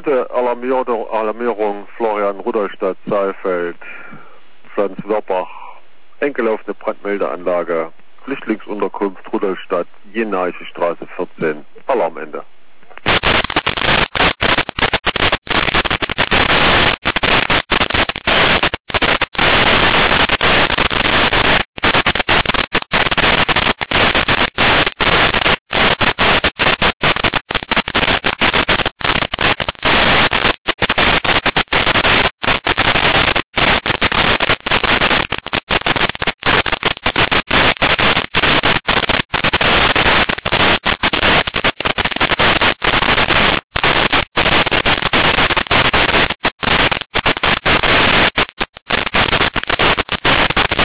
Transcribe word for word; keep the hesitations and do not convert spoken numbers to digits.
Dritte Alarmierung, Alarmierung Florian Rudolstadt, Saalfeld, Pflanzenwerbach, eingelaufene Brandmeldeanlage, Flüchtlingsunterkunft Rudolstadt, Jenaiche Straße vierzehn, Alarmende.